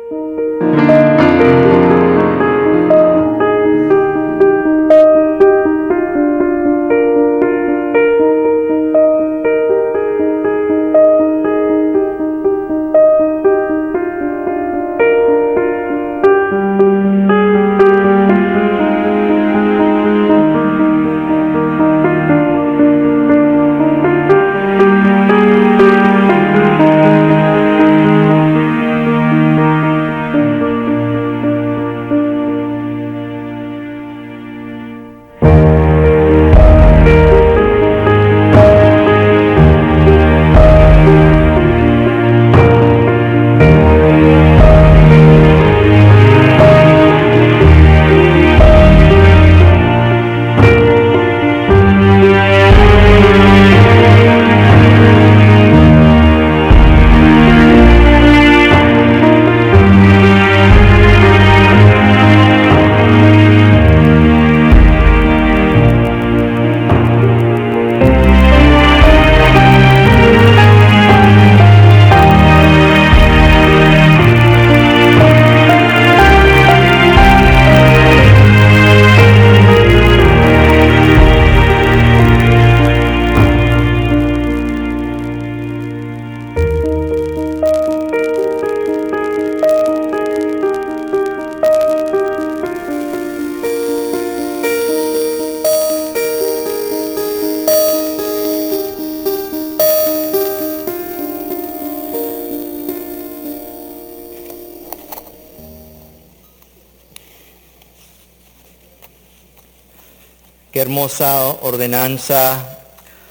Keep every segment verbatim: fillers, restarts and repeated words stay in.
Qué hermosa ordenanza,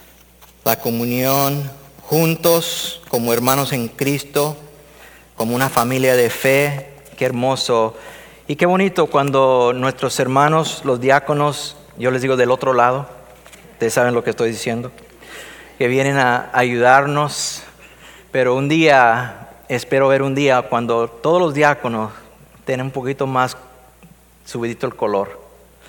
la comunión juntos como hermanos en Cristo, como una familia de fe. Qué hermoso y qué bonito cuando nuestros hermanos, los diáconos, yo les digo del otro lado, ustedes saben lo que estoy diciendo, que vienen a ayudarnos, pero un día, espero ver un día cuando todos los diáconos tienen un poquito más subidito el color.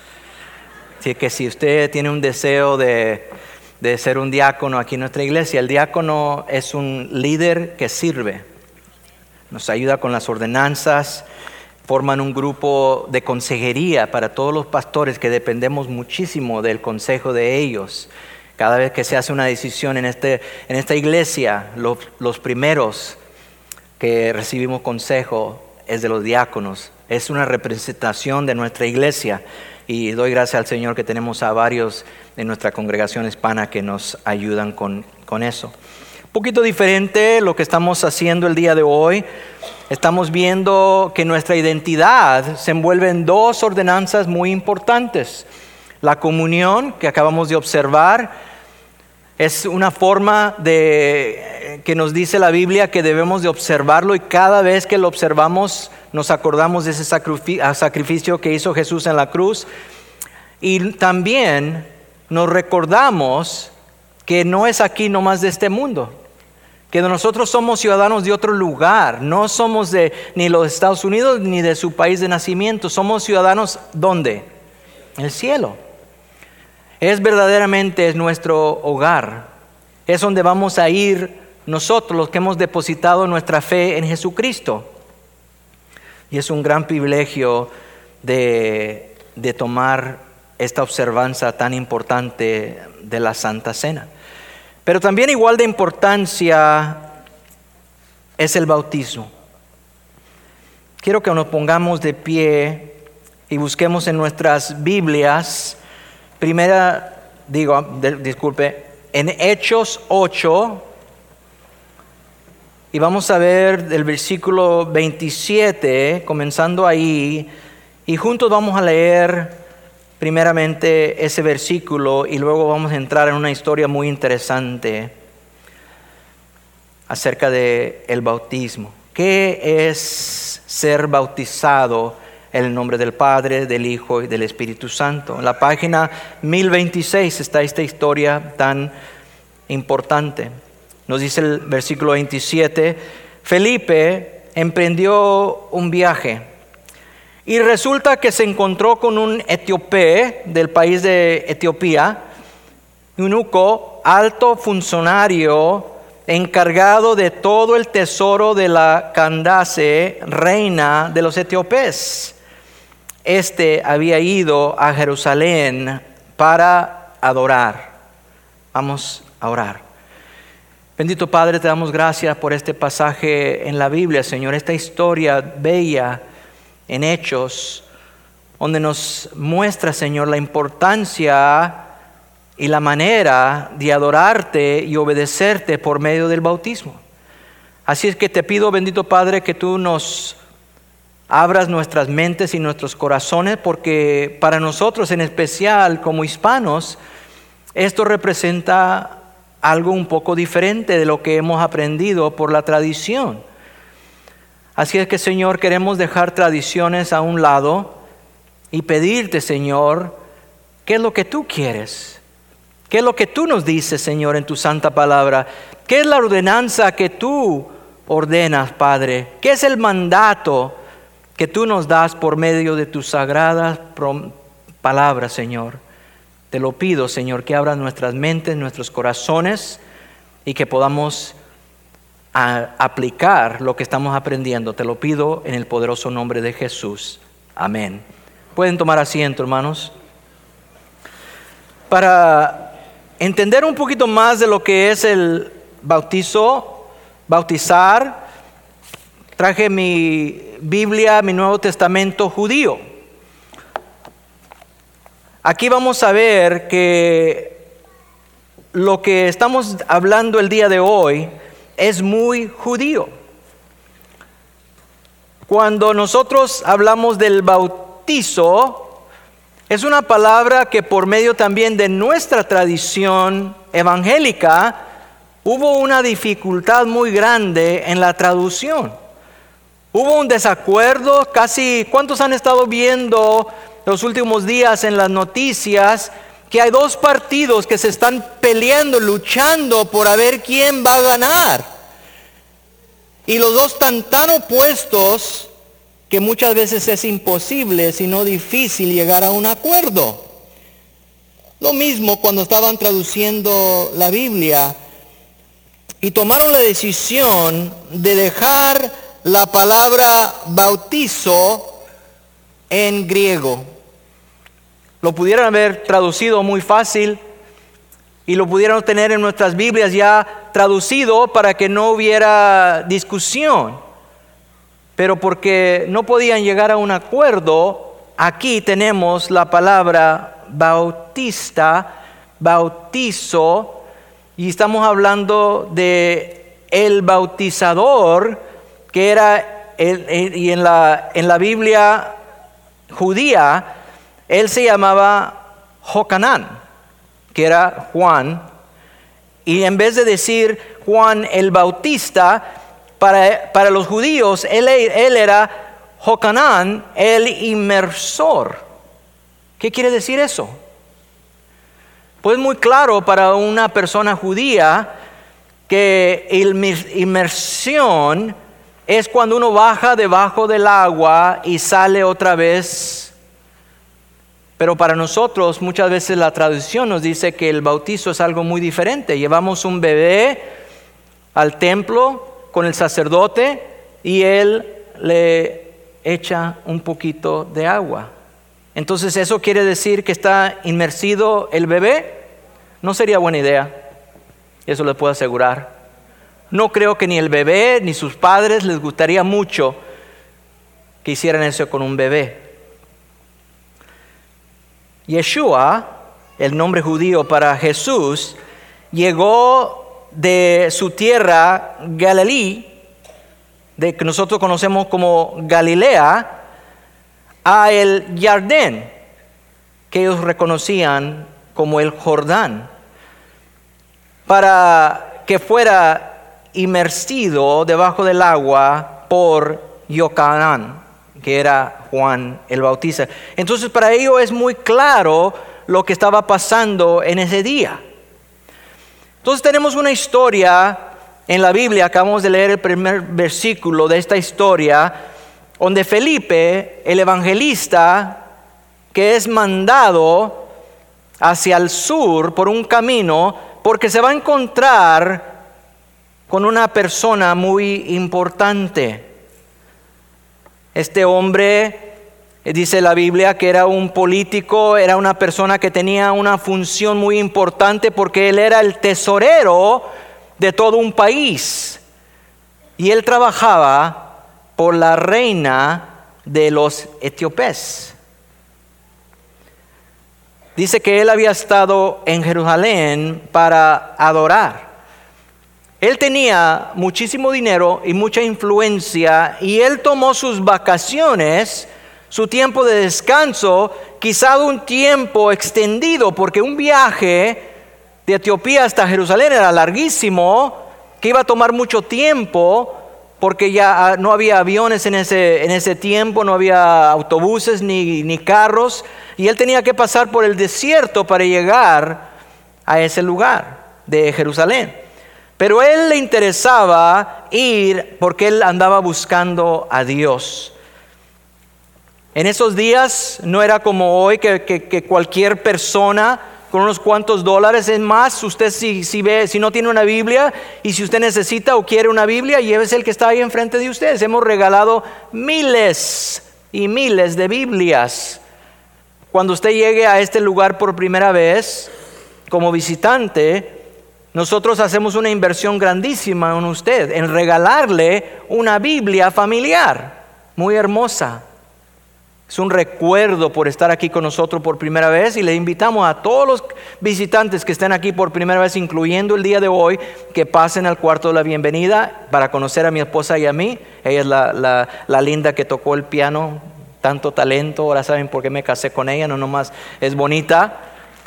Así que si usted tiene un deseo de, de ser un diácono aquí en nuestra iglesia, el diácono es un líder que sirve, nos ayuda con las ordenanzas, forman un grupo de consejería para todos los pastores que dependemos muchísimo del consejo de ellos. Cada vez que se hace una decisión en, este, en esta iglesia, los, los primeros que recibimos consejo es de los diáconos. Es una representación de nuestra iglesia. Y doy gracias al Señor que tenemos a varios de nuestra congregación hispana que nos ayudan con, con eso. Un poquito diferente lo que estamos haciendo el día de hoy. Estamos viendo que nuestra identidad se envuelve en dos ordenanzas muy importantes. La comunión que acabamos de observar es una forma de, que nos dice la Biblia que debemos de observarlo, y cada vez que lo observamos nos acordamos de ese sacrificio que hizo Jesús en la cruz, y también nos recordamos que no es aquí nomás de este mundo, que nosotros somos ciudadanos de otro lugar, no somos de ni los Estados Unidos ni de su país de nacimiento, somos ciudadanos ¿dónde? En el cielo. Es verdaderamente nuestro hogar, es donde vamos a ir nosotros los que hemos depositado nuestra fe en Jesucristo. Y es un gran privilegio de, de tomar esta observanza tan importante de la Santa Cena. Pero también igual de importancia es el bautismo. Quiero que nos pongamos de pie y busquemos en nuestras Biblias, primera, digo, de, disculpe, en Hechos ocho, y vamos a ver del versículo veintisiete, comenzando ahí, y juntos vamos a leer primeramente ese versículo y luego vamos a entrar en una historia muy interesante acerca de el bautismo. ¿Qué es ser bautizado en el nombre del Padre, del Hijo y del Espíritu Santo? En la página mil veintiséis está esta historia tan importante. Nos dice el versículo veintisiete, Felipe emprendió un viaje y resulta que se encontró con un etíope del país de Etiopía, eunuco, alto funcionario encargado de todo el tesoro de la Candace, reina de los etíopes. Este había ido a Jerusalén para adorar. Vamos a orar. Bendito Padre, te damos gracias por este pasaje en la Biblia, Señor, esta historia bella en Hechos, donde nos muestra, Señor, la importancia y la manera de adorarte y obedecerte por medio del bautismo. Así es que te pido, bendito Padre, que tú nos abras nuestras mentes y nuestros corazones, porque para nosotros en especial como hispanos, esto representa algo un poco diferente de lo que hemos aprendido por la tradición. Así es que, Señor, queremos dejar tradiciones a un lado y pedirte, Señor, ¿qué es lo que tú quieres? ¿Qué es lo que tú nos dices, Señor, en tu santa palabra? ¿Qué es la ordenanza que tú ordenas, Padre? ¿Qué es el mandato que tú nos das por medio de tus sagradas palabras, Señor? Te lo pido, Señor, que abras nuestras mentes, nuestros corazones y que podamos a, aplicar lo que estamos aprendiendo. Te lo pido en el poderoso nombre de Jesús. Amén. Pueden tomar asiento, hermanos. Para entender un poquito más de lo que es el bautizo, bautizar, traje mi Biblia, mi Nuevo Testamento judío. Aquí vamos a ver que lo que estamos hablando el día de hoy es muy judío. Cuando nosotros hablamos del bautizo, es una palabra que por medio también de nuestra tradición evangélica hubo una dificultad muy grande en la traducción. Hubo un desacuerdo, casi, ¿cuántos han estado viendo los últimos días en las noticias que hay dos partidos que se están peleando, luchando por a ver quién va a ganar? Y los dos están tan opuestos que muchas veces es imposible, si no difícil, llegar a un acuerdo. Lo mismo cuando estaban traduciendo la Biblia y tomaron la decisión de dejar la palabra bautizo en griego. Lo pudieran haber traducido muy fácil y lo pudieran tener en nuestras Biblias ya traducido para que no hubiera discusión. Pero porque no podían llegar a un acuerdo, aquí tenemos la palabra bautista, bautizo, y estamos hablando de el bautizador, que era, el, el, y en la, en la Biblia judía, él se llamaba Jocanán, que era Juan, y en vez de decir Juan el Bautista, Para, para los judíos, él, él era Jocanán, el inmersor. ¿Qué quiere decir eso? Pues muy claro para una persona judía que inmersión es cuando uno baja debajo del agua y sale otra vez. Pero para nosotros muchas veces la tradición nos dice que el bautizo es algo muy diferente. Llevamos un bebé al templo con el sacerdote y él le echa un poquito de agua. Entonces, ¿eso quiere decir que está inmersido el bebé? No sería buena idea, eso le puedo asegurar. No creo que ni el bebé ni sus padres les gustaría mucho que hicieran eso con un bebé. Yeshua, el nombre judío para Jesús, llegó de su tierra, Galilea, de que nosotros conocemos como Galilea, a el Jardín, que ellos reconocían como el Jordán, para que fuera inmersido debajo del agua por Jocanán, que era Juan el Bautista. Entonces para ellos es muy claro lo que estaba pasando en ese día. Entonces tenemos una historia en la Biblia, acabamos de leer el primer versículo de esta historia, donde Felipe, el evangelista, que es mandado hacia el sur por un camino, porque se va a encontrar con una persona muy importante. Este hombre, dice la Biblia, que era un político, era una persona que tenía una función muy importante porque él era el tesorero de todo un país. Y él trabajaba por la reina de los etíopes. Dice que él había estado en Jerusalén para adorar. Él tenía muchísimo dinero y mucha influencia, y él tomó sus vacaciones, su tiempo de descanso, quizá un tiempo extendido, porque un viaje de Etiopía hasta Jerusalén era larguísimo, que iba a tomar mucho tiempo, porque ya no había aviones en ese, en ese tiempo, no había autobuses ni, ni carros, y él tenía que pasar por el desierto para llegar a ese lugar de Jerusalén. Pero a él le interesaba ir porque él andaba buscando a Dios. En esos días no era como hoy que, que, que cualquier persona con unos cuantos dólares, es más, usted si, si ve, si no tiene una Biblia y si usted necesita o quiere una Biblia, llévese el que está ahí enfrente de ustedes. Hemos regalado miles y miles de Biblias. Cuando usted llegue a este lugar por primera vez como visitante, nosotros hacemos una inversión grandísima en usted, en regalarle una Biblia familiar, muy hermosa. Es un recuerdo por estar aquí con nosotros por primera vez, y le invitamos a todos los visitantes que estén aquí por primera vez, incluyendo el día de hoy, que pasen al cuarto de la bienvenida para conocer a mi esposa y a mí. Ella es la, la, la linda que tocó el piano, tanto talento. Ahora saben por qué me casé con ella, no nomás es bonita,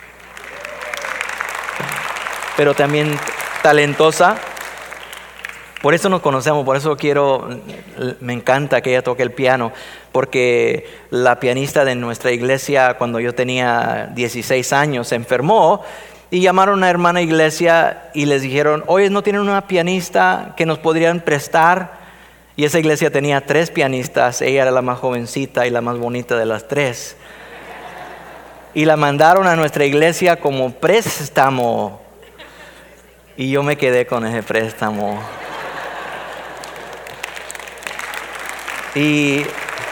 pero también talentosa. Por eso nos conocemos, por eso quiero, me encanta que ella toque el piano, porque la pianista de nuestra iglesia, cuando yo tenía dieciséis años, se enfermó, y llamaron a una hermana iglesia y les dijeron: oye, ¿no tienen una pianista que nos podrían prestar? Y esa iglesia tenía tres pianistas, ella era la más jovencita y la más bonita de las tres. Y la mandaron a nuestra iglesia como préstamo. Y yo me quedé con ese préstamo. Y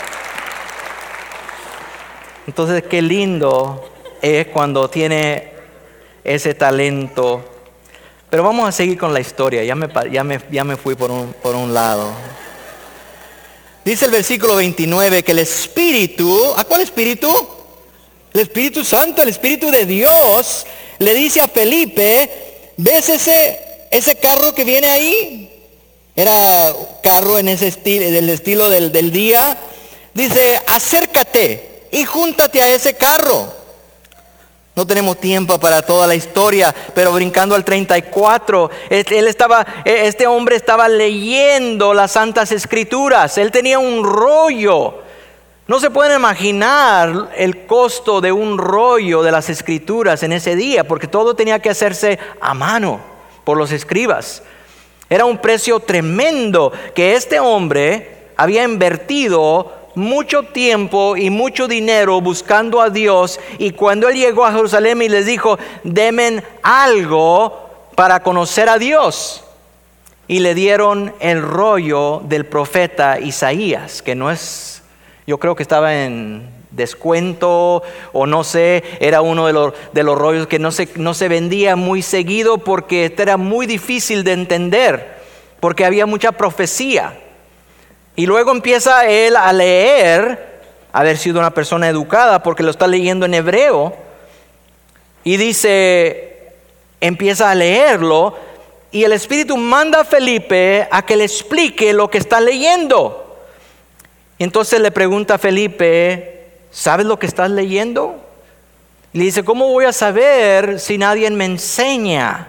entonces qué lindo es cuando tiene ese talento. Pero vamos a seguir con la historia. Ya me, ya me, ya me fui por un, por un lado. Dice el versículo veintinueve que el Espíritu, ¿a cuál Espíritu? El Espíritu Santo, el Espíritu de Dios, le dice a Felipe: ¿ves ese, ese carro que viene ahí? Era carro en ese estilo, del estilo del, del día. Dice: acércate y júntate a ese carro. No tenemos tiempo para toda la historia, pero brincando al treinta y cuatro, él estaba, este hombre estaba leyendo las Santas Escrituras. Él tenía un rollo. No se pueden imaginar el costo de un rollo de las Escrituras en ese día, porque todo tenía que hacerse a mano por los escribas. Era un precio tremendo que este hombre había invertido mucho tiempo y mucho dinero buscando a Dios, y cuando él llegó a Jerusalén y les dijo: denme algo para conocer a Dios, y le dieron el rollo del profeta Isaías, que no es, yo creo que estaba en descuento o no sé, era uno de los, de los rollos que no se, no se vendía muy seguido porque este era muy difícil de entender, porque había mucha profecía. Y luego empieza él a leer, haber sido una persona educada porque lo está leyendo en hebreo, y dice, empieza a leerlo, y el Espíritu manda a Felipe a que le explique lo que está leyendo. Entonces le pregunta a Felipe: ¿sabes lo que estás leyendo? Y le dice: ¿cómo voy a saber si nadie me enseña?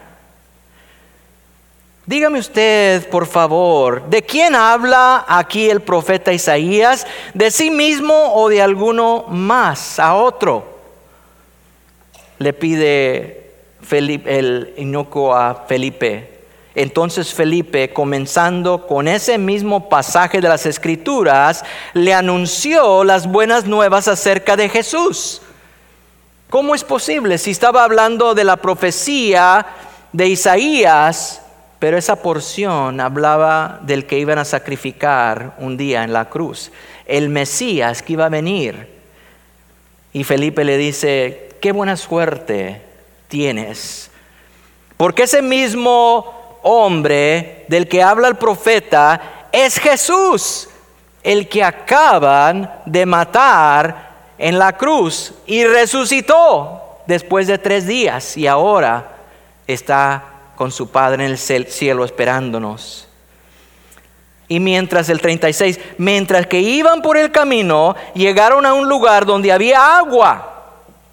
Dígame usted, por favor, ¿de quién habla aquí el profeta Isaías? ¿De sí mismo o de alguno más, a otro? Le pide Felipe, el eunuco a Felipe. Entonces Felipe, comenzando con ese mismo pasaje de las Escrituras, le anunció las buenas nuevas acerca de Jesús. ¿Cómo es posible? Si estaba hablando de la profecía de Isaías, pero esa porción hablaba del que iban a sacrificar un día en la cruz, el Mesías que iba a venir. Y Felipe le dice, qué buena suerte tienes, porque ese mismo hombre del que habla el profeta es Jesús, el que acaban de matar en la cruz y resucitó después de tres días y ahora está con su Padre en el cielo esperándonos. Y mientras, el treinta y seis, mientras que iban por el camino, llegaron a un lugar donde había agua.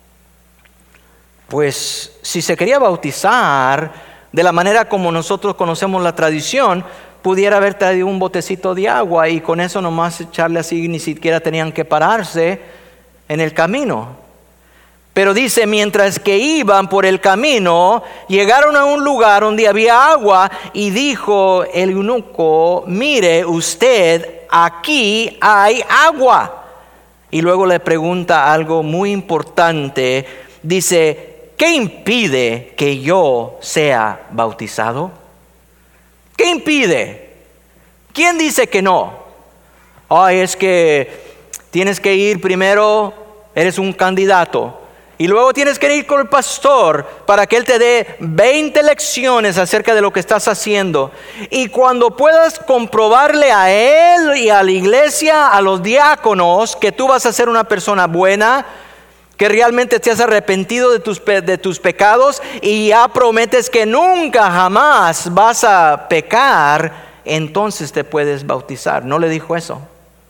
Pues si se quería bautizar de la manera como nosotros conocemos la tradición, pudiera haber traído un botecito de agua y con eso nomás echarle así, ni siquiera tenían que pararse en el camino. Pero dice, mientras que iban por el camino, llegaron a un lugar donde había agua y dijo el eunuco, mire usted, aquí hay agua. Y luego le pregunta algo muy importante, dice, ¿qué impide que yo sea bautizado? ¿Qué impide? ¿Quién dice que no? Ay, es que tienes que ir primero, eres un candidato. Y luego tienes que ir con el pastor para que él te dé veinte lecciones acerca de lo que estás haciendo. Y cuando puedas comprobarle a él y a la iglesia, a los diáconos, que tú vas a ser una persona buena, que realmente te has arrepentido de tus, de tus pecados y ya prometes que nunca jamás vas a pecar, entonces te puedes bautizar. No le dijo eso,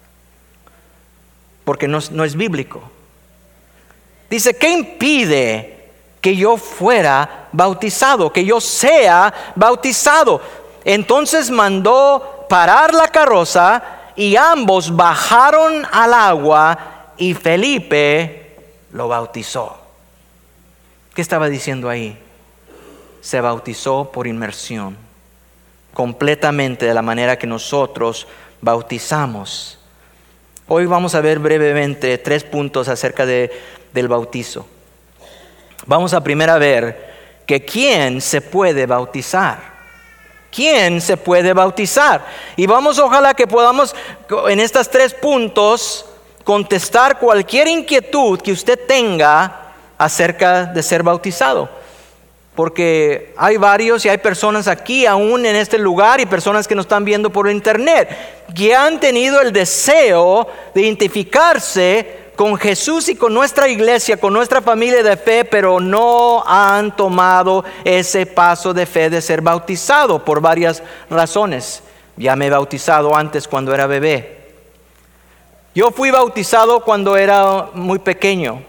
porque no, no es bíblico. Dice, ¿qué impide que yo fuera bautizado, que yo sea bautizado? Entonces mandó parar la carroza y ambos bajaron al agua y Felipe lo bautizó. ¿Qué estaba diciendo ahí? Se bautizó por inmersión, completamente de la manera que nosotros bautizamos. Hoy vamos a ver brevemente tres puntos acerca de, del bautizo. Vamos a primero ver que quién se puede bautizar. ¿Quién se puede bautizar? Y vamos, ojalá que podamos en estos tres puntos contestar cualquier inquietud que usted tenga acerca de ser bautizado. Porque hay varios y hay personas aquí aún en este lugar y personas que nos están viendo por internet que han tenido el deseo de identificarse con Jesús y con nuestra iglesia, con nuestra familia de fe, pero no han tomado ese paso de fe de ser bautizado por varias razones. Ya me he bautizado antes cuando era bebé. Yo fui bautizado cuando era muy pequeño.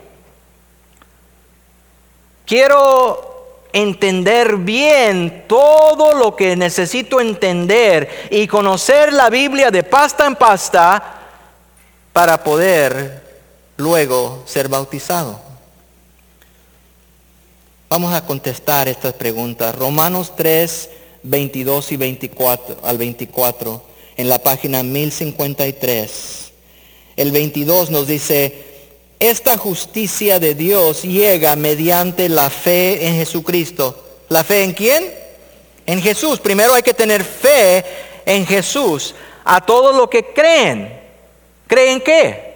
Quiero entender bien todo lo que necesito entender y conocer la Biblia de pasta en pasta para poder luego ser bautizado. Vamos a contestar estas preguntas. Romanos tres, veintidós y veinticuatro al veinticuatro en la página mil cincuenta y tres. El veintidós nos dice: esta justicia de Dios llega mediante la fe en Jesucristo. ¿La fe en quién? En Jesús. Primero hay que tener fe en Jesús. A todos los que creen. ¿Creen qué?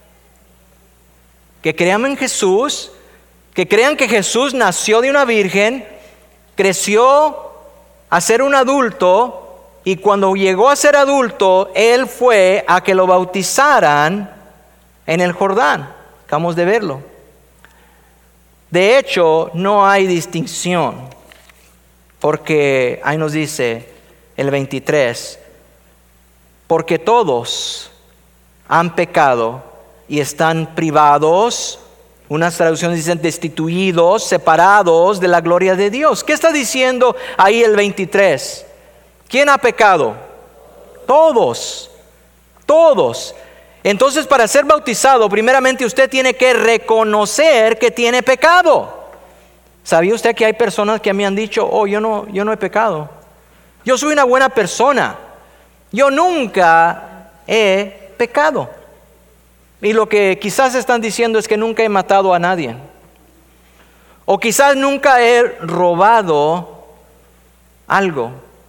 Que crean en Jesús, que crean que Jesús nació de una virgen, creció a ser un adulto y cuando llegó a ser adulto, Él fue a que lo bautizaran en el Jordán. Acabamos de verlo. De hecho, no hay distinción, porque ahí nos dice el veintitrés, porque todos han pecado y están privados, unas traducciones dicen destituidos, separados de la gloria de Dios. ¿Qué está diciendo ahí el veintitrés? ¿Quién ha pecado? Todos, todos. Entonces, para ser bautizado, primeramente usted tiene que reconocer que tiene pecado. ¿Sabía usted que hay personas que me han dicho, oh, yo no, yo no he pecado? Yo soy una buena persona. Yo nunca he pecado. Y lo que quizás están diciendo es que nunca he matado a nadie. O quizás nunca he robado algo.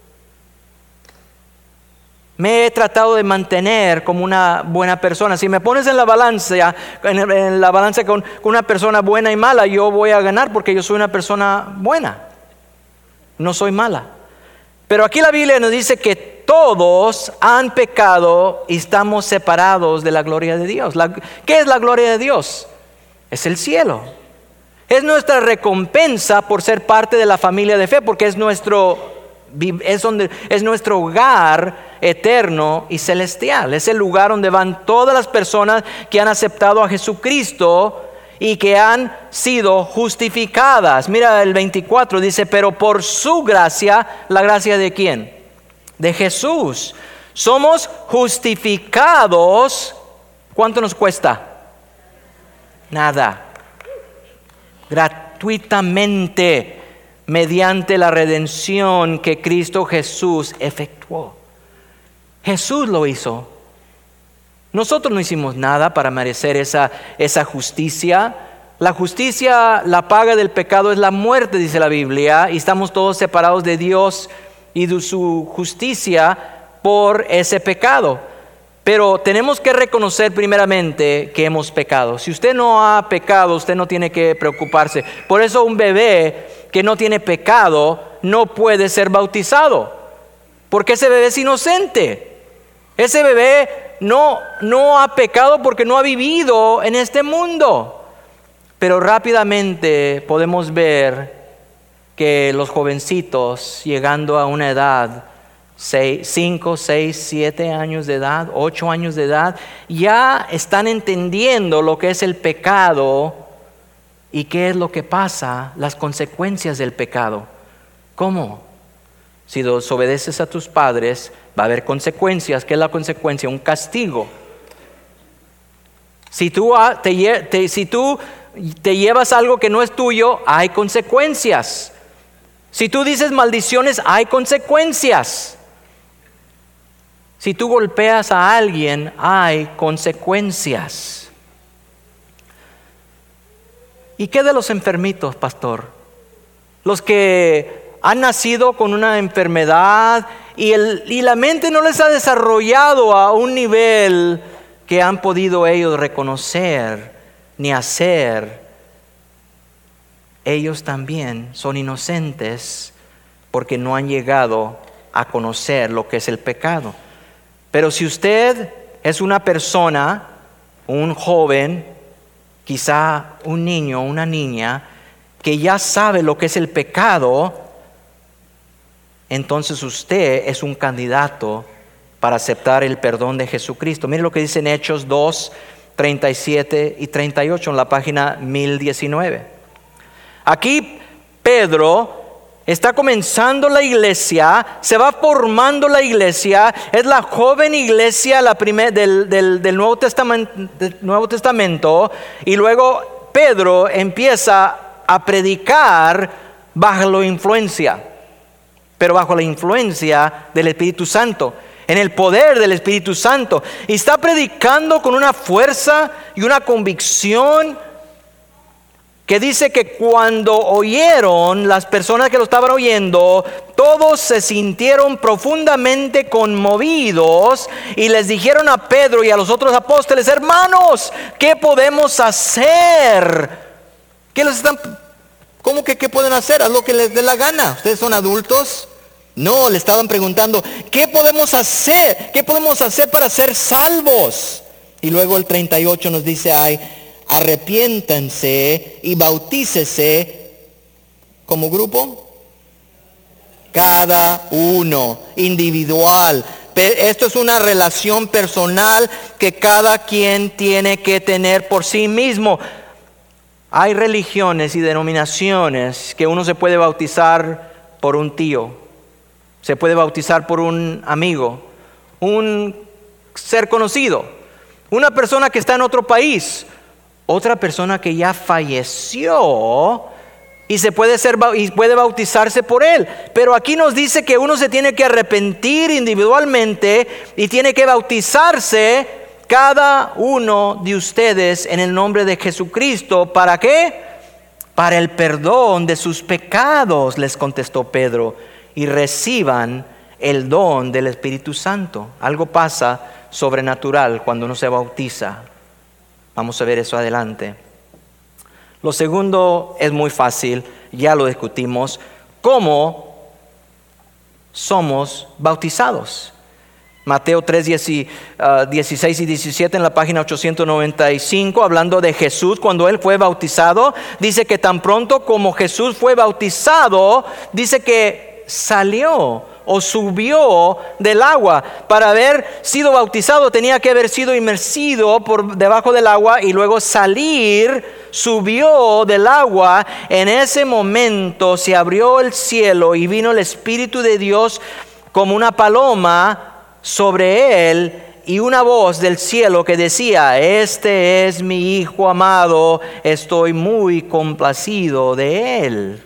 Me he tratado de mantener como una buena persona. Si me pones en la balanza, en, en la balanza con, con una persona buena y mala, yo voy a ganar porque yo soy una persona buena. No soy mala. Pero aquí la Biblia nos dice que todos han pecado y estamos separados de la gloria de Dios. La, ¿Qué es la gloria de Dios? Es el cielo. Es nuestra recompensa por ser parte de la familia de fe, porque es nuestro Es, donde, es nuestro hogar eterno y celestial. Es el lugar donde van todas las personas que han aceptado a Jesucristo y que han sido justificadas. Mira el veinticuatro, dice, pero por su gracia, ¿la gracia de quién? De Jesús. Somos justificados. ¿Cuánto nos cuesta? Nada. Gratuitamente, mediante la redención que Cristo Jesús efectuó. Jesús lo hizo. Nosotros no hicimos nada para merecer esa, esa justicia. La justicia, la paga del pecado es la muerte, dice la Biblia, y estamos todos separados de Dios y de su justicia por ese pecado. Pero tenemos que reconocer primeramente que hemos pecado. Si usted no ha pecado, usted no tiene que preocuparse. Por eso un bebé que no tiene pecado no puede ser bautizado, porque ese bebé es inocente. Ese bebé no, no ha pecado porque no ha vivido en este mundo. Pero rápidamente podemos ver que los jovencitos, llegando a una edad, cinco, seis, siete años de edad, ocho años de edad, ya están entendiendo lo que es el pecado. ¿Y qué es lo que pasa? Las consecuencias del pecado. ¿Cómo? Si desobedeces a tus padres, va a haber consecuencias. ¿Qué es la consecuencia? Un castigo. Si tú te, te, si tú te llevas algo que no es tuyo, hay consecuencias. Si tú dices maldiciones, hay consecuencias. Si tú golpeas a alguien, hay consecuencias. ¿Y qué de los enfermitos, pastor? Los que han nacido con una enfermedad y, el, y la mente no les ha desarrollado a un nivel que han podido ellos reconocer ni hacer. Ellos también son inocentes porque no han llegado a conocer lo que es el pecado. Pero si usted es una persona, un joven, quizá un niño o una niña que ya sabe lo que es el pecado, entonces usted es un candidato para aceptar el perdón de Jesucristo. Mire lo que dice en Hechos dos, treinta y siete y treinta y ocho en la página mil diecinueve. Aquí Pedro está comenzando la iglesia, se va formando la iglesia, es la joven iglesia la primer, del, del, del, Nuevo Testamento, del Nuevo Testamento, y luego Pedro empieza a predicar bajo la influencia, pero bajo la influencia del Espíritu Santo, en el poder del Espíritu Santo, y está predicando con una fuerza y una convicción que dice que cuando oyeron, las personas que lo estaban oyendo, todos se sintieron profundamente conmovidos y les dijeron a Pedro y a los otros apóstoles: hermanos, ¿qué podemos hacer? ¿Qué les están, ¿Cómo que qué pueden hacer? Haz lo que les dé la gana. ¿Ustedes son adultos? No, le estaban preguntando: ¿qué podemos hacer? ¿Qué podemos hacer para ser salvos? Y luego el treinta y ocho nos dice: ay, arrepiéntanse y bautícese como grupo, cada uno, individual. Esto es una relación personal que cada quien tiene que tener por sí mismo. Hay religiones y denominaciones que uno se puede bautizar por un tío, se puede bautizar por un amigo, un ser conocido, una persona que está en otro país, otra persona que ya falleció y se puede ser y puede bautizarse por él. Pero aquí nos dice que uno se tiene que arrepentir individualmente y tiene que bautizarse cada uno de ustedes en el nombre de Jesucristo. ¿Para qué? Para el perdón de sus pecados, les contestó Pedro, y reciban el don del Espíritu Santo. Algo pasa sobrenatural cuando uno se bautiza. Vamos a ver eso adelante. Lo segundo es muy fácil, ya lo discutimos. ¿Cómo somos bautizados? Mateo tres, dieciséis y diecisiete en la página ochocientos noventa y cinco, hablando de Jesús cuando Él fue bautizado, dice que tan pronto como Jesús fue bautizado, dice que salió o subió del agua. Para haber sido bautizado tenía que haber sido inmersido por debajo del agua y luego salir, subió del agua. En ese momento se abrió el cielo y vino el Espíritu de Dios como una paloma sobre él, y una voz del cielo que decía: este es mi Hijo amado, estoy muy complacido de él.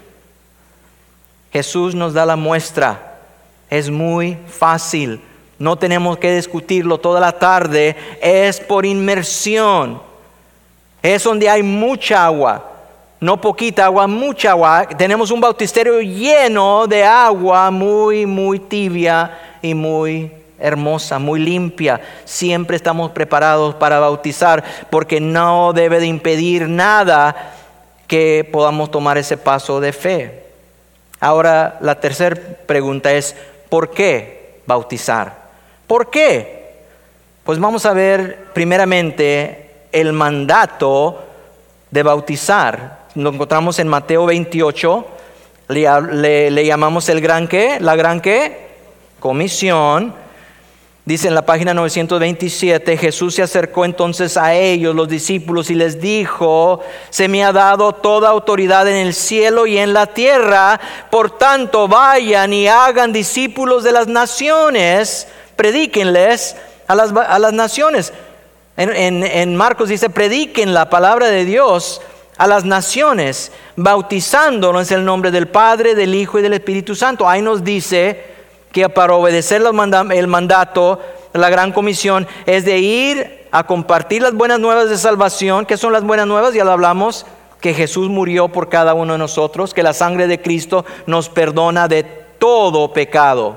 Jesús nos da la muestra. Es muy fácil, no tenemos que discutirlo toda la tarde. Es por inmersión. Es donde hay mucha agua, no poquita agua, mucha agua. Tenemos un bautisterio lleno de agua muy, muy tibia y muy hermosa, muy limpia. Siempre estamos preparados para bautizar, porque no debe de impedir nada que podamos tomar ese paso de fe. Ahora, la tercera pregunta es: ¿por qué bautizar? ¿Por qué? Pues vamos a ver primeramente el mandato de bautizar. Lo encontramos en Mateo veintiocho. Le, le, le llamamos el gran qué, la gran qué, comisión. Dice en la página novecientos veintisiete: Jesús se acercó entonces a ellos, los discípulos, y les dijo: se me ha dado toda autoridad en el cielo y en la tierra. Por tanto, vayan y hagan discípulos de las naciones, predíquenles a las, a las naciones. En, en, en Marcos dice: prediquen la palabra de Dios a las naciones, bautizándonos en el nombre del Padre, del Hijo y del Espíritu Santo. Ahí nos dice que para obedecer el mandato, la gran comisión, es de ir a compartir las buenas nuevas de salvación. ¿Qué son las buenas nuevas? Ya lo hablamos, que Jesús murió por cada uno de nosotros, que la sangre de Cristo nos perdona de todo pecado,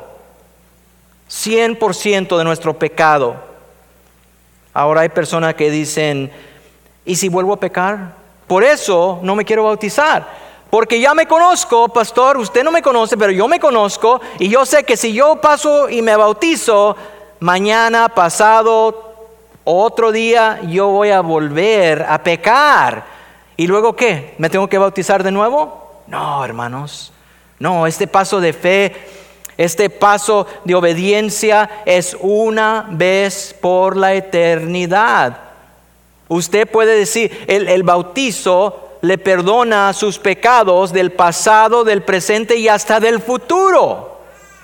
cien por ciento de nuestro pecado. Ahora hay personas que dicen: ¿y si vuelvo a pecar? Por eso no me quiero bautizar. Porque ya me conozco, pastor. Usted no me conoce, pero yo me conozco. Y yo sé que si yo paso y me bautizo, mañana, pasado, otro día, yo voy a volver a pecar. ¿Y luego qué? ¿Me tengo que bautizar de nuevo? No, hermanos. No, este paso de fe, este paso de obediencia es una vez por la eternidad. Usted puede decir, el, el bautizo le perdona sus pecados del pasado, del presente y hasta del futuro.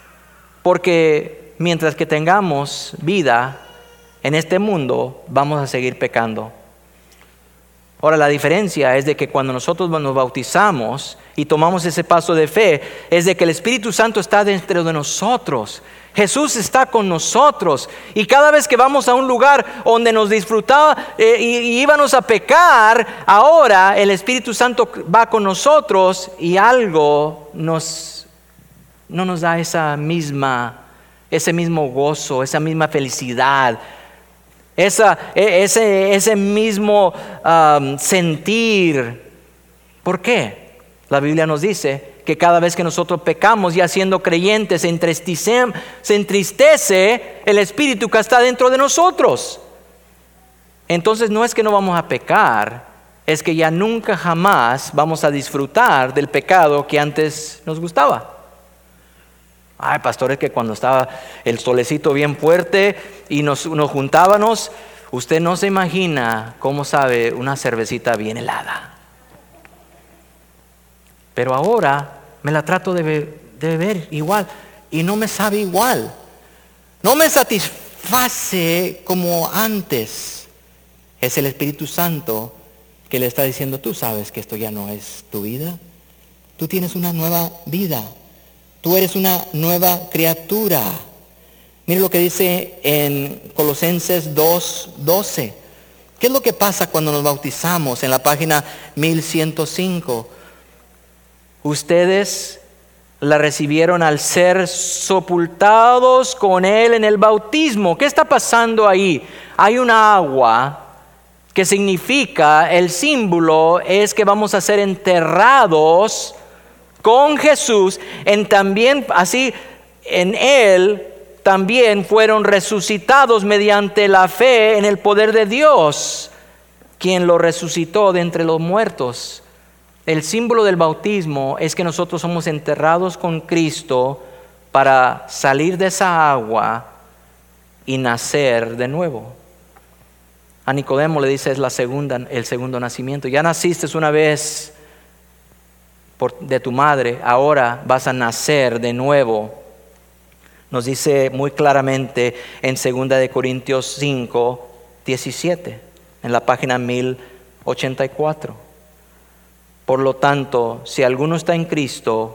Porque mientras que tengamos vida en este mundo, vamos a seguir pecando. Ahora, la diferencia es de que cuando nosotros nos bautizamos y tomamos ese paso de fe, es de que el Espíritu Santo está dentro de nosotros. Jesús está con nosotros, y cada vez que vamos a un lugar donde nos disfrutaba eh, y, y íbamos a pecar, ahora el Espíritu Santo va con nosotros y algo nos, no nos da esa misma, ese mismo gozo, esa misma felicidad, esa, ese, ese mismo um, sentir. ¿Por qué? La Biblia nos dice que cada vez que nosotros pecamos, ya siendo creyentes, se entristece, se entristece el Espíritu que está dentro de nosotros. Entonces no es que no vamos a pecar, es que ya nunca jamás vamos a disfrutar del pecado que antes nos gustaba. Ay, pastor, es que cuando estaba el solecito bien fuerte y nos, nos juntábamos, usted no se imagina cómo sabe una cervecita bien helada. Pero ahora me la trato de, be- de beber igual y no me sabe igual. No me satisface como antes. Es el Espíritu Santo que le está diciendo: tú sabes que esto ya no es tu vida. Tú tienes una nueva vida. Tú eres una nueva criatura. Mire lo que dice en Colosenses dos doce. ¿Qué es lo que pasa cuando nos bautizamos? En la página mil ciento cinco. Ustedes la recibieron al ser sepultados con Él en el bautismo. ¿Qué está pasando ahí? Hay una agua que significa, el símbolo es que vamos a ser enterrados con Jesús, en también así en Él también fueron resucitados mediante la fe en el poder de Dios, quien lo resucitó de entre los muertos. El símbolo del bautismo es que nosotros somos enterrados con Cristo para salir de esa agua y nacer de nuevo. A Nicodemo le dice es la segunda, el segundo nacimiento. Ya naciste una vez por, de tu madre, ahora vas a nacer de nuevo. Nos dice muy claramente en segunda de Corintios cinco, diecisiete, en la página mil ochenta y cuatro. Por lo tanto, si alguno está en Cristo,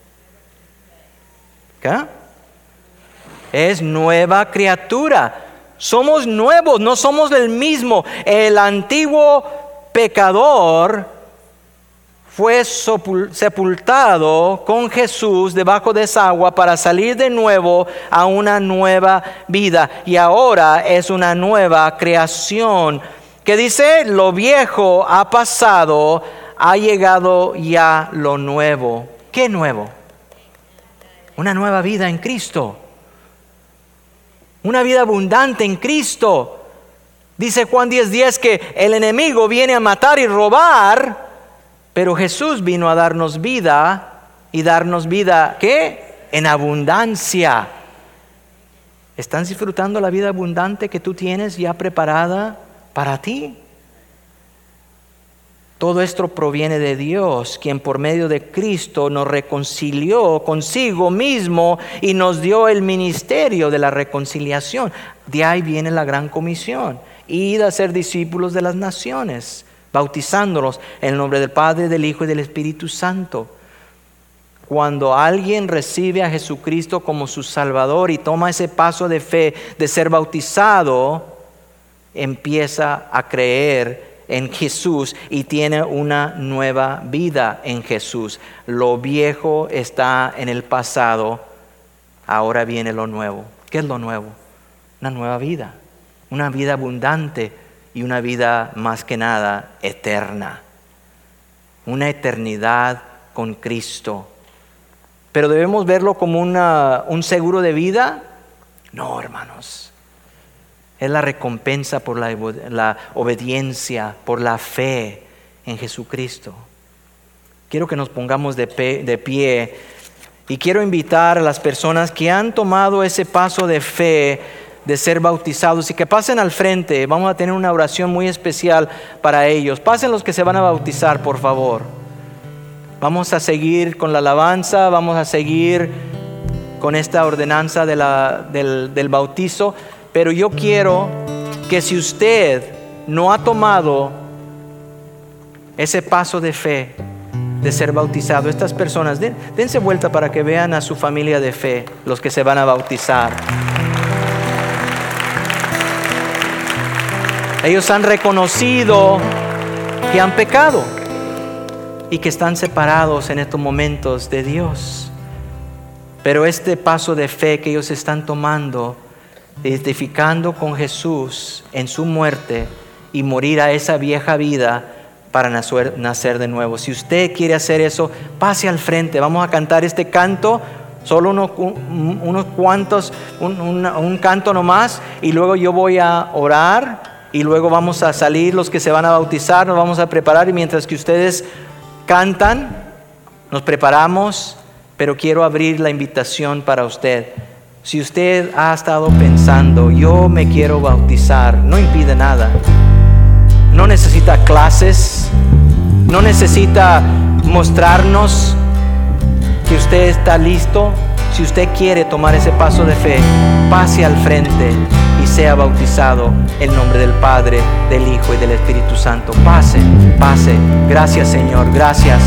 ¿qué? Es nueva criatura. Somos nuevos, no somos el mismo. El antiguo pecador fue sepultado con Jesús debajo de esa agua para salir de nuevo a una nueva vida. Y ahora es una nueva creación. Que dice, lo viejo ha pasado, ha llegado ya lo nuevo. ¿Qué nuevo? Una nueva vida en Cristo. Una vida abundante en Cristo. Dice Juan diez diez que el enemigo viene a matar y robar, pero Jesús vino a darnos vida y darnos vida, ¿qué? En abundancia. ¿Estás disfrutando la vida abundante que tú tienes ya preparada para ti? Todo esto proviene de Dios, quien por medio de Cristo nos reconcilió consigo mismo y nos dio el ministerio de la reconciliación. De ahí viene la gran comisión: id a ser discípulos de las naciones, bautizándolos en el nombre del Padre, del Hijo y del Espíritu Santo. Cuando alguien recibe a Jesucristo como su Salvador y toma ese paso de fe de ser bautizado, empieza a creer en Jesús y tiene una nueva vida en Jesús. Lo viejo está en el pasado, ahora viene lo nuevo. ¿Qué es lo nuevo? Una nueva vida, una vida abundante y una vida más que nada eterna. Una eternidad con Cristo. ¿Pero debemos verlo como una, un seguro de vida? No, hermanos. Es la recompensa por la, la obediencia, por la fe en Jesucristo. Quiero que nos pongamos de pie, de pie y quiero invitar a las personas que han tomado ese paso de fe de ser bautizados y que pasen al frente. Vamos a tener una oración muy especial para ellos. Pasen los que se van a bautizar, por favor. Vamos a seguir con la alabanza, vamos a seguir con esta ordenanza de la, del, del bautizo. Pero yo quiero que si usted no ha tomado ese paso de fe de ser bautizado, estas personas, den, dense vuelta para que vean a su familia de fe, los que se van a bautizar. Ellos han reconocido que han pecado y que están separados en estos momentos de Dios. Pero este paso de fe que ellos están tomando, identificando con Jesús en su muerte y morir a esa vieja vida para nacer, nacer de nuevo. Si usted quiere hacer eso, pase al frente. Vamos a cantar este canto, solo unos, unos cuantos, un, un, un canto nomás, y luego yo voy a orar y luego vamos a salir los que se van a bautizar, nos vamos a preparar, y mientras que ustedes cantan, nos preparamos, pero quiero abrir la invitación para usted. Si usted ha estado pensando, yo me quiero bautizar, no impide nada. No necesita clases, no necesita mostrarnos que usted está listo. Si usted quiere tomar ese paso de fe, pase al frente y sea bautizado en el nombre del Padre, del Hijo y del Espíritu Santo. Pase, pase. Gracias, Señor, gracias.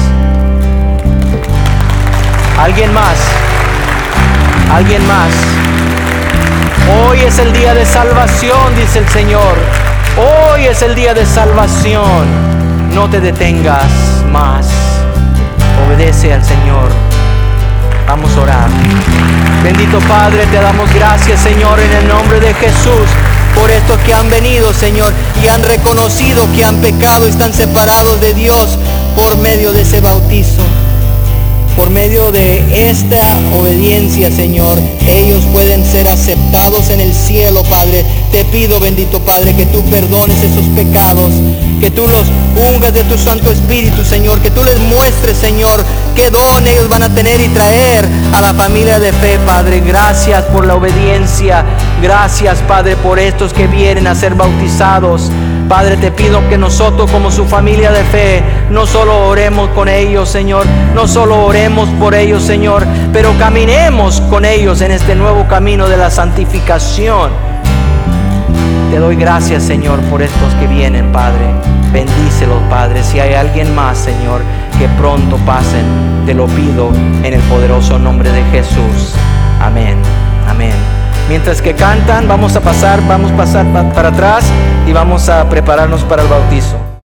¿Alguien más? ¿Alguien más? Hoy es el día de salvación, dice el Señor. Hoy es el día de salvación. No te detengas más. Obedece al Señor. Vamos a orar. Bendito Padre, te damos gracias, Señor, en el nombre de Jesús, por estos que han venido, Señor, y han reconocido que han pecado y están separados de Dios por medio de ese bautizo. Por medio de esta obediencia, Señor, ellos pueden ser aceptados en el cielo, Padre. Te pido, bendito Padre, que tú perdones esos pecados, que tú los ungas de tu Santo Espíritu, Señor, que tú les muestres, Señor, qué don ellos van a tener y traer a la familia de fe, Padre. Gracias por la obediencia. Gracias, Padre, por estos que vienen a ser bautizados. Padre, te pido que nosotros como su familia de fe no solo oremos con ellos, Señor, no solo oremos por ellos, Señor, pero caminemos con ellos en este nuevo camino de la santificación. Te doy gracias, Señor, por estos que vienen, Padre. Bendícelos, Padre. Si hay alguien más, Señor, que pronto pasen, te lo pido en el poderoso nombre de Jesús. Amén. Amén. Mientras que cantan, vamos a pasar, vamos a pasar para atrás y vamos a prepararnos para el bautizo.